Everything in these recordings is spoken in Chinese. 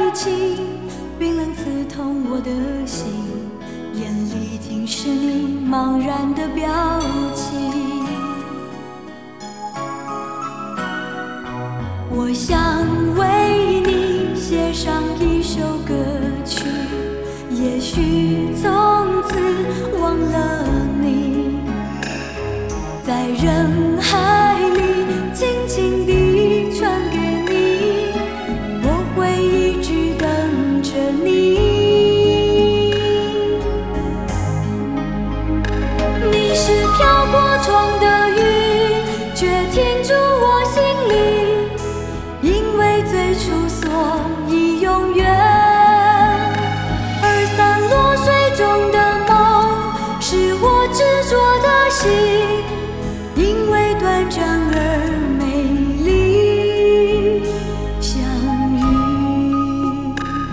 爱情，冰冷刺痛我的心，眼里尽是你茫然的表情。我想为你写上一首歌曲，也许从此忘了你，在人海里轻轻地传给你，我会一直等着你。你是飘过窗的云，却停住我心里，因为最初所以永远。而散落水中的梦，是我执着的心，因为短暂而美丽相遇。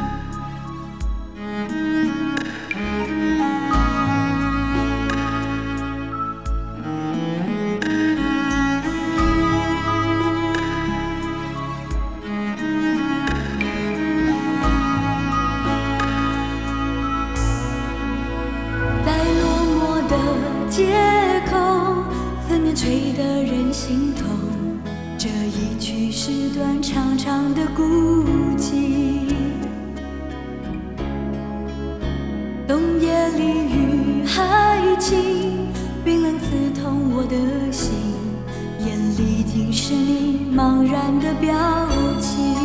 在落寞的街口，思念吹得人心痛，这一曲是段长长的孤寂。冬夜里雨还轻，冰冷刺痛我的心，眼里尽是你茫然的表情。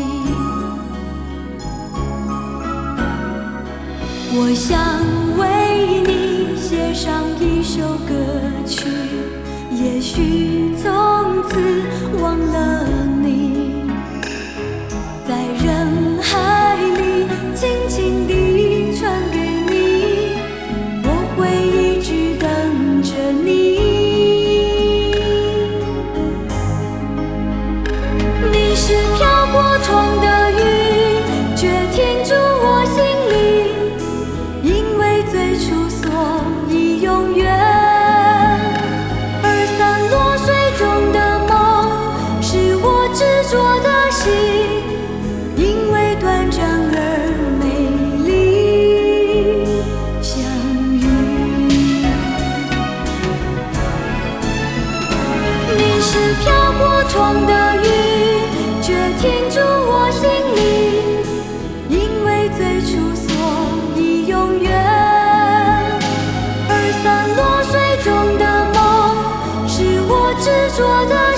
我想为你写上一首歌曲，也许从此忘了你，在人海里轻轻地传给你，我会一直等着你。你是飘过窗的云，却停住我心里，因为最初所以永远。而散落水中的梦，是我执着的心，因为短暂而美丽相遇。你是飘过窗的云，却停住我心里，因为最初所以永远。而散落水中的梦，是我执着的